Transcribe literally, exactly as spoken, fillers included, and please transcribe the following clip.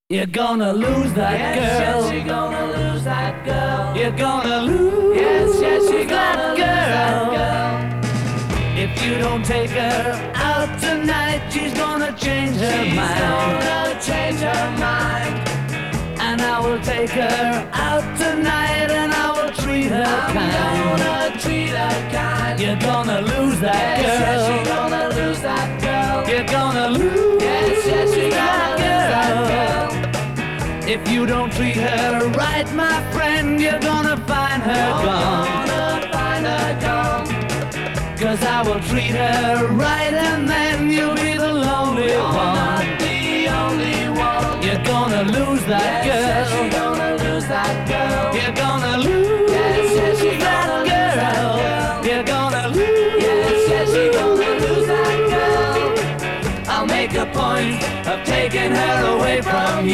You're gonna lose that yes, girl. Yes, you're gonna lose that girl. You're gonna lose yes, yes, you're that, gonna girl. lose that girl. If you don't take her out tonight, she's gonna change her She's mind. gonna change her mind. And I will take her out tonight, and I will treat her I'm kind. gonna treat her kind. You're gonna lose that yes, girl. Yes, you're gonna lose that girl. You're gonna lose yes, yes, you're that, gonna girl. lose that girl. If you don't treat her right, my friend, you're gonna find her I'm gone. gonna find her gone. Cause I will treat her right, and then you'll be the lonely You're one. not the only one. You're gonna lose that yes, girl. Yes, you're gonna lose that girl. You're gonna lose yes, yes, you're that, gonna girl. lose that girl. You're gonna lose yes, yes, you're gonna lose that girl. I'll make a point of taking her away from you.